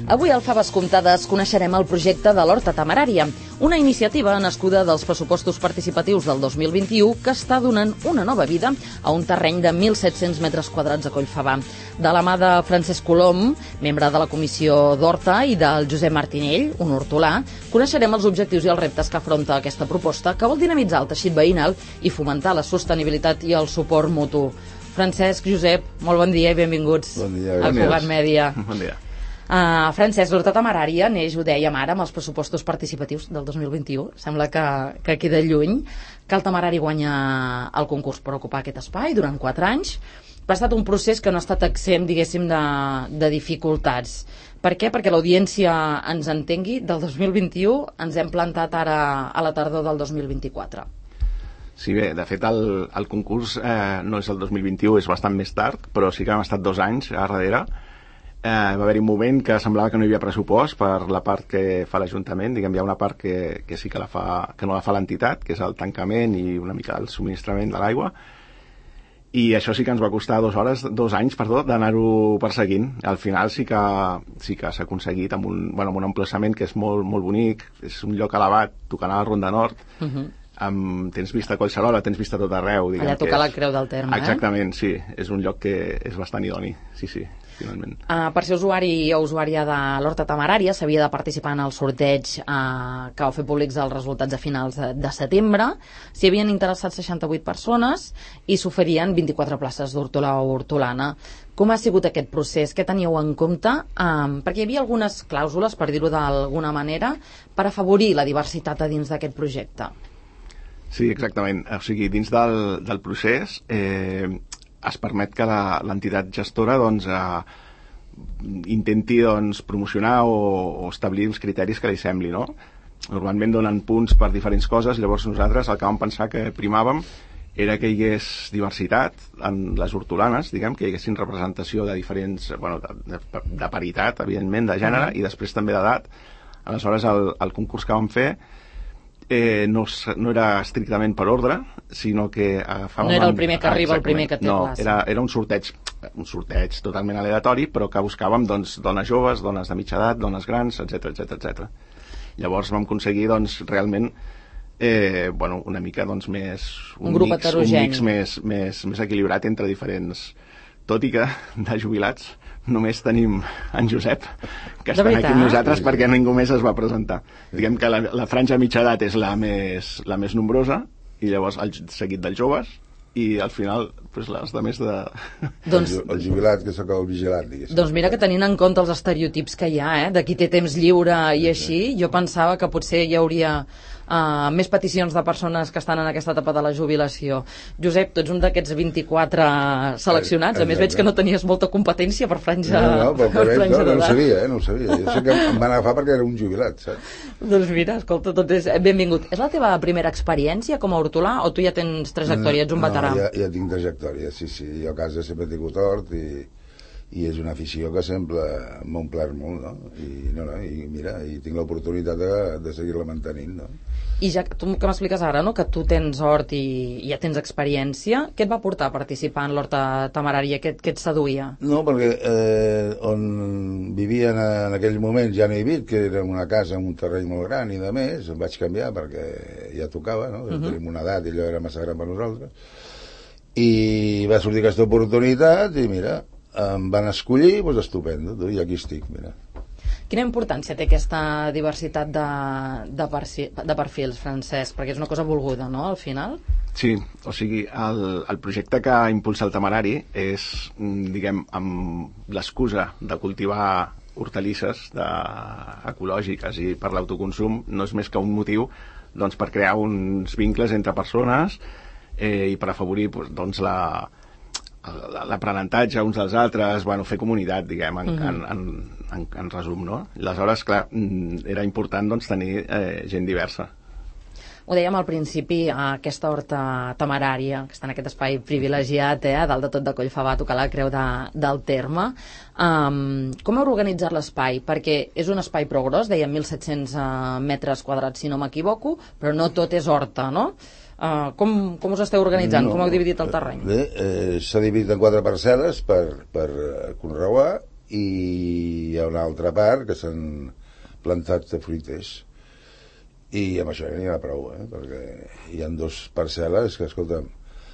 Avui al Faves Comptades coneixerem el projecte de l'Horta Temerària, una iniciativa nascuda dels pressupostos participatius del 2021 que està donant una nova vida a un terreny de 1.700 metres quadrats a Collfabà. De la mà de Francesc Colom, membre de la Comissió d'Horta, i del Josep Martinell, un hortolà, coneixerem els objectius i els reptes que afronta aquesta proposta, que vol dinamitzar el teixit veïnal i fomentar la sostenibilitat i el suport mutu. Francesc, Josep, molt bon dia i benvinguts al Cugat Mèdia. Bon dia. Francesc, l'Horta Temerària neix, ho dèiem ara, amb els pressupostos participatius del 2021. Sembla que queda lluny, que el Temerari guanya el concurs per ocupar aquest espai durant 4 anys. Ha estat un procés que no ha estat exempt, diguéssim, de dificultats. Per què? Perquè l'audiència ens entengui, del 2021 ens hem plantat ara a la tardor del 2024. Sí, bé, de fet el concurs no és el 2021, és bastant més tard, però sí que hem estat 2 anys a darrere. Va haver-hi un moment que semblava que no hi havia pressupost per la part que fa l'Ajuntament. Diguem, hi ha una part que sí que no la fa l'entitat, que és el tancament i una mica el subministrament de l'aigua, i això sí que ens va costar 2 anys d'anar-ho perseguint. Al final sí que s'ha aconseguit amb un emplaçament que és molt, molt bonic, és un lloc elevat, tocant a la Ronda Nord. Tens vista a Collserola, tens vista a tot arreu. Allà tocar la Creu del Terme. Exactament, sí, és un lloc que és bastant idoni, sí, finalment. Per ser usuari o usuària de l'Horta Temerària s'havia de participar en el sorteig que va fer públics els resultats a finals de setembre. S'hi havien interessat 68 persones i s'oferien 24 places d'hortolà o hortolana. Com ha sigut aquest procés? Què teníeu en compte? Perquè hi havia algunes clàusules, per dir-ho d'alguna manera, per afavorir la diversitat a dins d'aquest projecte. Sí, exactament. O sigui, dins del procés es permet que l'entitat gestora intenti promocionar o establir uns criteris que li sembli, no? Normalment donen punts per diferents coses, llavors nosaltres el que vam pensar que primàvem era que hi hagués diversitat en les hortolanes, diguem, que hi haguessin representació de diferents, de paritat, evidentment, de gènere, i després també d'edat. Aleshores, el concurs que vam fer no era estrictament per ordre, sinó que agafàvem... No era el primer que arriba, el primer que té plaça. No, era un sorteig totalment aleatori, però que buscàvem dones joves, dones de mitja edat, dones grans, etc. Llavors vam aconseguir realment una mica més... Un grup heterogeni. Un mix més equilibrat entre diferents... Tot i que de jubilats només tenim en Josep, que està aquí amb nosaltres perquè ningú més es va presentar. Diguem que la franja de mitja edat és la més nombrosa, i llavors seguit dels joves, i al final les de més de... El jubilat, que sóc el vigilat, diguéssim. Doncs mira que tenint en compte els estereotips que hi ha, de qui té temps lliure i així, jo pensava que potser hi hauria més peticions de persones que estan en aquesta etapa de la jubilació. Josep, tu ets un d'aquests 24 seleccionats, a més veig que no tenies molta competència per franja d'edat. No ho sabia. Jo sé que em van agafar perquè era un jubilat, saps? Doncs mira, escolta, tot és benvingut. És la teva primera experiència com a hortolà o tu ja tens trajectòria, ets un veterà? Ja tinc trajectòria, sí. Jo a casa sempre he tingut hort i és una afició que sempre m'ha omplert molt, no? I mira, tinc l'oportunitat de seguir-la mantenint, no? I ja tu que m'expliques ara, no?, que tu tens hort i ja tens experiència, què et va portar a participar en l'Horta Temerària? Què et seduïa? No, perquè on vivia en aquell moment ja no he vist, que era una casa amb un terreny molt gran i de més, em vaig canviar perquè ja tocava, no? Tenim una edat i allò era massa gran per nosaltres. I va sortir aquesta oportunitat i mira, em van escollir, doncs estupendo, i aquí estic, mira. Quina importància té aquesta diversitat de perfils, Francesc? Perquè és una cosa volguda, no?, al final? Sí, o sigui, el projecte que impulsa el Temerari és, diguem, amb l'excusa de cultivar hortalisses ecològiques i per l'autoconsum, no és més que un motiu per crear uns vincles entre persones i per afavorir l'aprenentatge uns dels altres, fer comunitat, diguem, en resum, no? Aleshores, clar, era important tenir gent diversa. Ho dèiem al principi, aquesta Horta Temerària, que està en aquest espai privilegiat, dalt de tot de Collfabà, tocar la Creu del Terme. Com heu organitzat l'espai? Perquè és un espai prou gros, dèiem 1.700 metres quadrats, si no m'equivoco, però no tot és horta, no? Com us esteu organitzant? Com heu dividit el terreny? Bé, s'ha dividit en 4 parcel·les per conreuar i hi ha una altra part que s'han plantat de fruiters. I amb això n'hi ha prou, perquè hi ha 2 parcel·les que, escolta'm,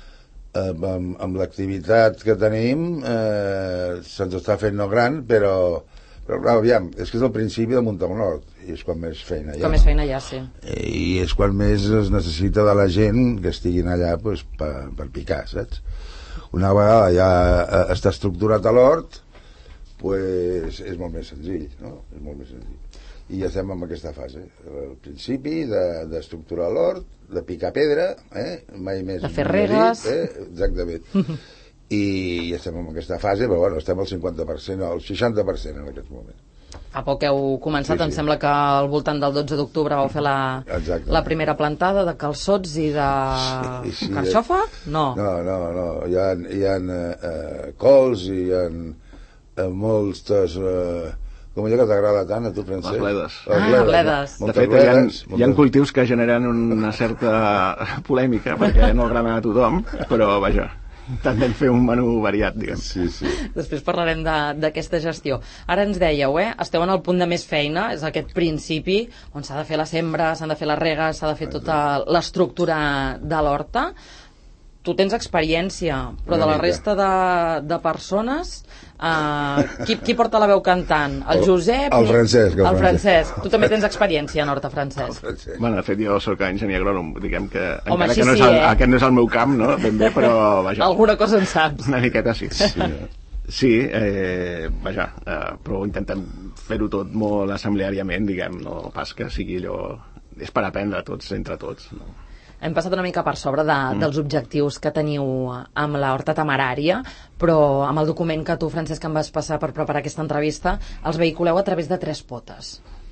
amb l'activitat que tenim se'ns està fent no gran, però clar, aviam, és que és el principi de Montamonort i és quan més feina hi ha. Com més feina hi ha, sí. I és quan més es necessita de la gent que estiguin allà pues, per picar, saps? Una vegada ja està estructurat a l'hort, pues, és molt més senzill, no? És molt més senzill. I ja estem en aquesta fase, al principi d'estructurar l'hort, de picar pedra, mai més... De fer regues... Exactament. I ja estem en aquesta fase, però bueno, estem al 50%, al 60% en aquest moment. Fa poc heu començat, sí. Em sembla que al voltant del 12 d'octubre vau fer la primera plantada de calçots i de carxofa? No. No. Hi ha cols i hi ha moltes... com allò que t'agrada tant a tu, Francesc? Les bledes. Bledes. De fet, hi ha cultius que generen una certa polèmica perquè no agraden a tothom, però vaja, intentem fer un menú variat, diguem. Sí. Després parlarem d'aquesta gestió. Ara ens dèieu, esteu en el punt de més feina, és aquest principi on s'ha de fer la sembra, s'han de fer les regues, s'ha de fer tota l'estructura de l'horta. Tu tens experiència, però de la resta de persones, qui porta la veu cantant? El Josep? El Francesc. El Francesc. Tu també tens experiència en horta, Francesc? Bueno, de fet, jo soc enginyer agrònom, diguem que... Home, encara que no és aquest no és el meu camp, no? Ben bé, però vaja. Alguna cosa en saps. Una miqueta sí. Sí, vaja, però intentem fer-ho tot molt assembleàriament, diguem, no pas que sigui allò... És per aprendre tots, entre tots, no? Hem passat una mica per sobre dels objectius que teniu amb la horta temerària, però amb el document que tu, Francesc, em vas passar per preparar aquesta entrevista, els vehiculeu a través de 3 potes,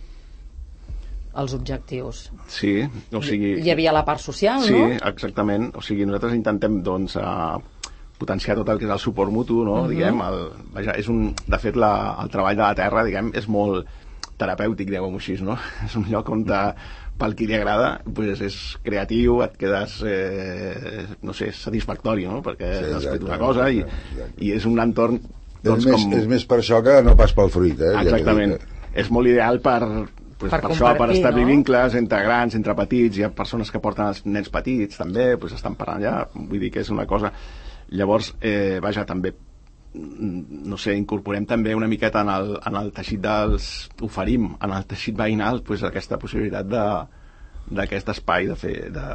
els objectius. Sí, o sigui... Hi havia la part social, sí, no? Sí, exactament. O sigui, nosaltres intentem, doncs, potenciar tot el que és el suport mutu, no? Diguem, vaja, és de fet, el treball de la terra, diguem, és molt terapèutic, diguem-ho així, no? És un lloc on pel qui li agrada, pues és creatiu, et quedes, no sé, satisfactori, no? Perquè has fet una cosa i és un entorn... Doncs és més per això que no pas pel fruit, Exactament. És molt ideal per això, per establir vincles entre grans, entre petits. Hi ha persones que porten els nens petits, també, estan parlant allà. Vull dir que és una cosa... Llavors, vaja, també no sé, incorporem també una miqueta en el teixit oferim en el teixit veïnal aquesta possibilitat d'aquest espai de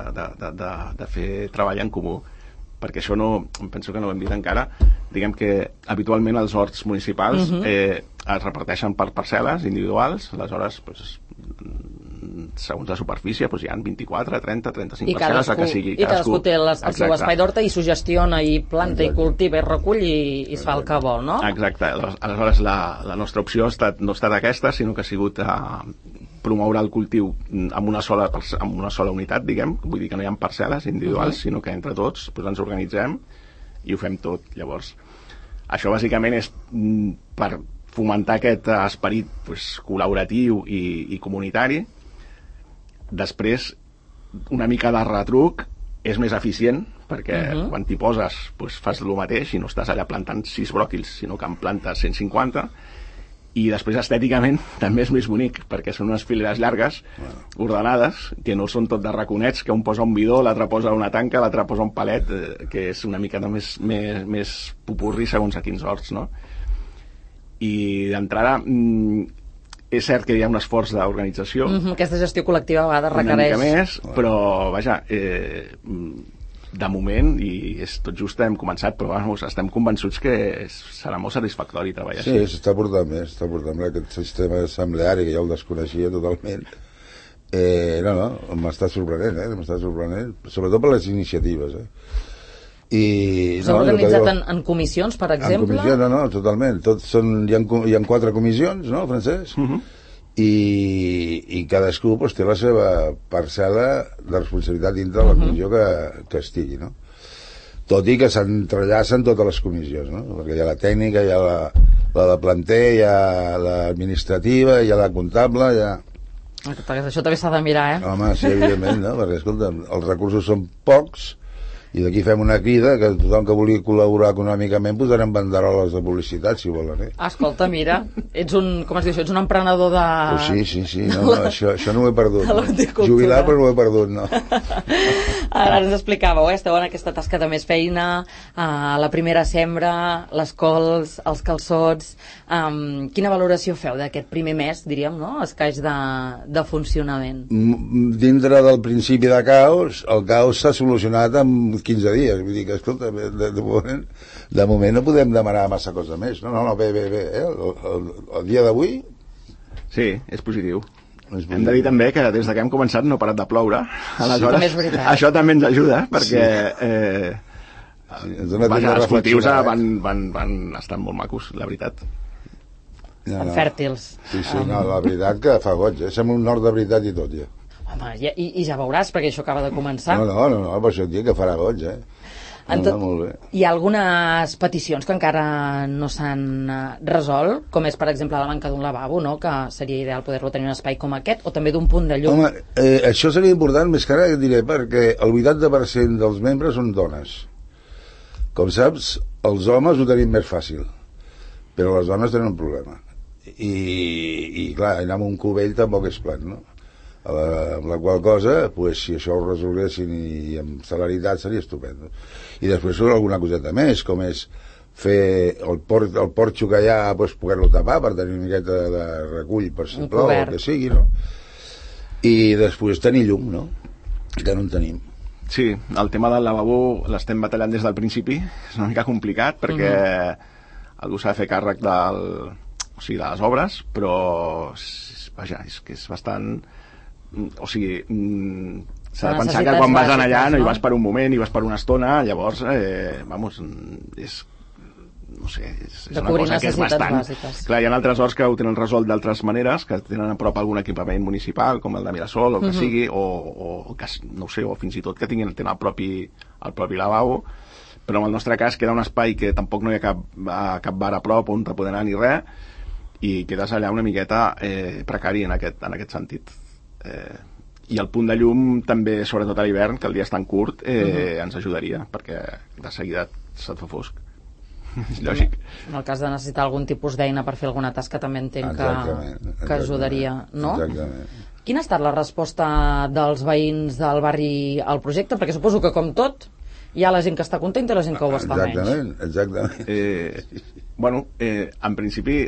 fer treball en comú, perquè això penso que no ho hem dit encara. Diguem que habitualment els horts municipals es reparteixen per parcel·les individuals, aleshores segons la superfície hi ha 24, 30, 35 parcel·les que sigui. I cadascú té el seu espai d'horta i sugestiona i planta i cultiva i recull i es fa el que vol, no? Exacte. Aleshores la nostra opció no ha estat aquesta, sinó que ha sigut promoure el cultiu amb una sola unitat, diguem. Vull dir que no hi ha parcel·les individuals, sinó que entre tots ens organitzem i ho fem tot. Llavors, això bàsicament és per fomentar aquest esperit col·laboratiu i comunitari. Després, una mica de retruc és més eficient, perquè quan t'hi poses fas el mateix i no estàs allà plantant 6 bròquils, sinó que en plantes 150, i després estèticament també és més bonic, perquè són unes fileres llargues, ordenades, que no són tot de raconets, que un posa un bidó, l'altre posa una tanca, l'altre posa un palet, que és una mica més popurri segons a quins horts, no? I d'entrada... És cert que hi ha un esforç d'organització. Aquesta gestió col·lectiva a vegades requereix... Una mica més, però, vaja, de moment, i tot just hem començat, però estem convençuts que serà molt satisfactori treballar així. Sí, s'està portant bé, aquest sistema assembleari, que ja el desconeixia totalment. M'està sorprenent, sobretot per les iniciatives, S'ha organitzat en comissions, per exemple? En comissions, no, totalment. Hi ha 4 comissions, no, Francesc? I cadascú té la seva parcel·la de responsabilitat dintre de la comissió que estigui, no? Tot i que s'entrellacen totes les comissions, no? Perquè hi ha la tècnica, hi ha la de planter, hi ha l'administrativa, hi ha la comptable, hi ha... Això també s'ha de mirar, Home, sí, evidentment, no? Perquè, escolta, els recursos són pocs I d'aquí fem una crida que tothom que vulgui col·laborar econòmicament posarem banderoles de publicitat, si volen. Escolta, mira, ets un, com es diu això, ets un emprenedor de... Pues sí, no, això no ho he perdut. No. Jubilar, però no ho he perdut, no. Ara ens explicàveu, esteu en aquesta tasca de més feina, la primera sembra, les cols, els calçots... quina valoració feu d'aquest primer mes, diríem, no?, escaig de funcionament? Dintre del principi de caos, el caos s'ha solucionat en 15 dies, vull dir que, escolta, de moment no podem demanar massa cosa més, no, bé, el dia d'avui... Sí, és positiu. Hem de dir també que des que hem començat no ha parat de ploure, aleshores això també ens ajuda, perquè els cultius van estar molt macos, la veritat. Fèrtils. Sí, no, la veritat que fa goig, som un nord de veritat i tot, ja. Home, i ja veuràs, perquè això acaba de començar. No, per això et dic que farà goig, molt bé. Hi ha algunes peticions que encara no s'han resolt, com és, per exemple, la manca d'un lavabo, no?, que seria ideal poder-lo tenir un espai com aquest, o també d'un punt de llum. Home, això seria important, més que ara et diré, perquè el 80% dels membres són dones. Com saps, els homes ho tenim més fàcil, però les dones tenen un problema. I clar, anar amb un cubell tampoc és plan, no? Amb la qual cosa, pues, si això ho resolguessin i amb celeritat seria estupendo. I després surt alguna coseta més, com és fer el porxo que hi ha, pues, poder-lo tapar per tenir una miqueta de recull per si plou, el que sigui, no? I després tenir llum, no? Que no en tenim. Sí, el tema del lavabo l'estem batallant des del principi, és una mica complicat perquè algú s'ha de fer càrrec de les obres, però vaja, és que és bastant... O sigui, s'ha de pensar que quan vas allà no hi vas per un moment, hi vas per una estona, llavors, és... no sé, és una cosa que és bastant... Bàsiques. Clar, hi ha altres horts que ho tenen resolt d'altres maneres, que tenen a prop algun equipament municipal, com el de Mirasol, o que sigui, o que, no sé, o fins i tot que tenen el propi lavabo, però en el nostre cas queda un espai que tampoc no hi ha cap bar a prop on te poder anar ni res, i quedes allà una miqueta precari en aquest sentit. I el punt de llum també, sobretot a l'hivern, que el dia és tan curt, ens ajudaria, perquè de seguida se't fa fosc. És lògic. En el cas de necessitar algun tipus d'eina per fer alguna tasca també entenc que ajudaria, no? Exactament. Quina ha estat la resposta dels veïns del barri al projecte? Perquè suposo que, com tot, hi ha la gent que està contenta i la gent que ho està menys. Exactament. En principi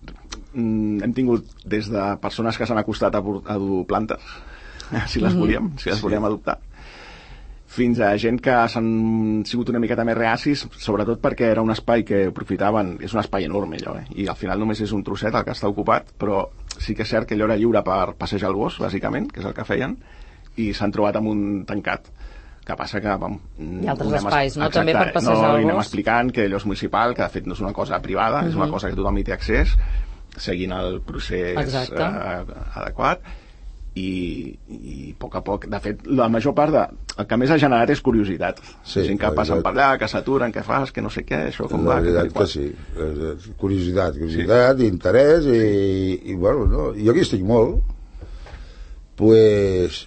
hem tingut des de persones que s'han acostat a dur plantes, si les volíem adoptar, fins a gent que s'han sigut una miqueta més reacis, sobretot perquè era un espai que aprofitaven, és un espai enorme allò, i al final només és un trosset el que està ocupat, però sí que és cert que allò era lliure per passejar el gos, bàsicament, que és el que feien, i s'han trobat amb un tancat. Que passa que... Hi ha altres espais, no? També per passejar el gos. I anem gos. explicant que allò és municipal, que de fet no és una cosa privada, és una cosa que tothom hi té accés, seguint el procés adequat, i a poc a poc, de fet, la major part el que més ha generat és curiositat. Gent que passen per allà, que s'aturen, què fas, que no sé què, això com va. La veritat que sí, curiositat, interès, i bueno, no? Jo aquí estic molt, pues...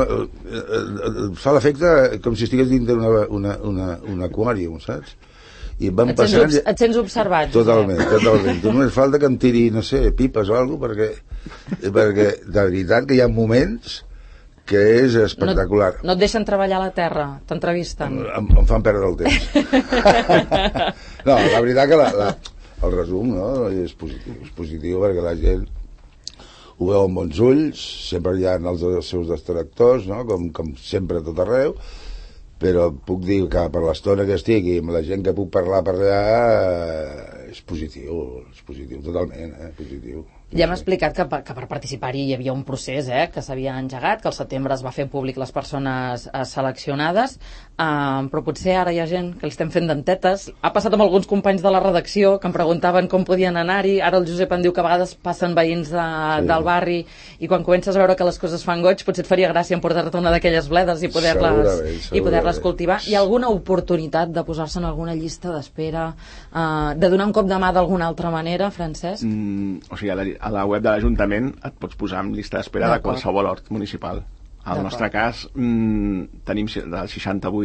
fa l'efecte com si estigués dintre un aquàrium, saps? I em van passant... Et sents observat. Totalment. Només falta que em tiri, no sé, pipes o alguna cosa, perquè de veritat que hi ha moments que és espectacular. No et deixen treballar a la terra, t'entrevisten. Em fan perdre el temps. No, la veritat que el resum, no, és positiu perquè la gent ho veu amb bons ulls, sempre hi ha els seus detractors, no? com sempre a tot arreu, però puc dir que per l'estona que estic i amb la gent que puc parlar per allà és positiu totalment, positiu. Ja hem explicat que per participar-hi hi havia un procés que s'havia engegat, que al setembre es va fer públic les persones seleccionades, però potser ara hi ha gent que li estem fent dentetes. Ha passat amb alguns companys de la redacció que em preguntaven com podien anar-hi. Ara el Josep em diu que a vegades passen veïns del barri i quan comences a veure que les coses fan goig potser et faria gràcia emportar-te una d'aquelles bledes i poder-les cultivar. Hi ha alguna oportunitat de posar-se en alguna llista d'espera, de donar un cop de mà d'alguna altra manera, Francesc? O sigui, a la web de l'Ajuntament et pots posar en llista d'espera de qualsevol hort municipal. En el nostre cas tenim dels 68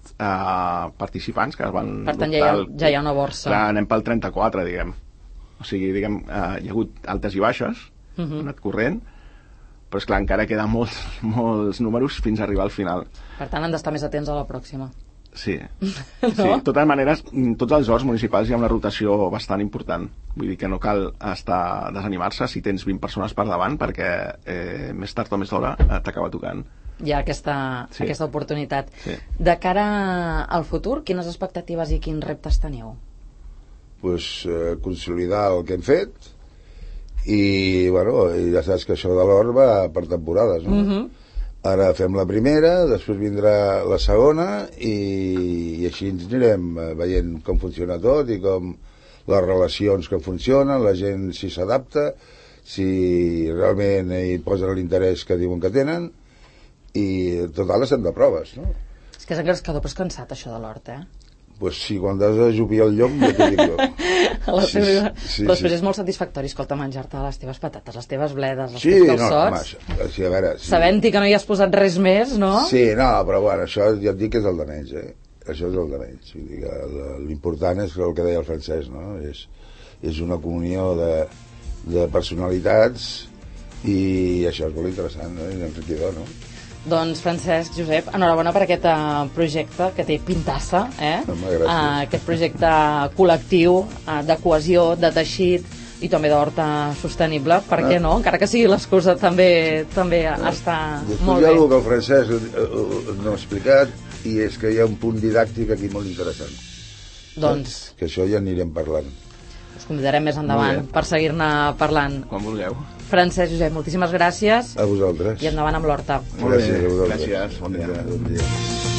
participants que van... Per tant, ja hi ha una borsa. Clar, anem pel 34, diguem. O sigui, diguem, hi ha hagut altes i baixes, ha anat corrent, però és clar, encara queden molts números fins a arribar al final. Per tant, han d'estar més atents a la pròxima. Sí. No? Sí. De totes maneres, tots els horts municipals hi ha una rotació bastant important. Vull dir que no cal desanimar-se si tens 20 persones per davant, perquè més tard o més d'hora t'acaba tocant. Hi ha aquesta oportunitat. Sí. De cara al futur, quines expectatives i quins reptes teniu? Pues, consolidar el que hem fet i, bueno, ja saps que això de l'hort va per temporades, no? Ara fem la primera, després vindrà la segona i així ens anirem veient com funciona tot i com les relacions que funcionen, la gent si s'adapta, si realment hi posen l'interès que diuen que tenen i total estem de proves, no? És que és engrescador, però és cansat això de l'hort, Pues sí, quan has de jupiar el llom, ja t'ho dic jo. Després és molt satisfactori, escolta, menjar-te les teves patates, les teves bledes, els teus calçots. Sí, a veure... Sí. Sabent-hi que no hi has posat res més, no? Sí, no, però bueno, això ja et dic que és el de menys, Això és el de menys. Vull dir que l'important és el que deia el Francesc, no? És una comunió de personalitats i això és molt interessant, no? I enriquidor, no? Doncs Francesc, Josep, enhorabona per aquest projecte que té pintassa, aquest projecte col·lectiu de cohesió, de teixit i també d'horta sostenible, per què no? Encara que sigui l'excusa també està molt bé. Després hi ha el que el Francesc no ha explicat i és que hi ha un punt didàctic aquí molt interessant. Doncs... Que això ja anirem parlant. Us convidarem més endavant per seguir-ne parlant. Quan vulgueu. Francesc, Josep, moltíssimes gràcies. A vosaltres. I endavant amb l'horta. Gràcies a vosaltres. Gràcies, bon dia. Bon dia.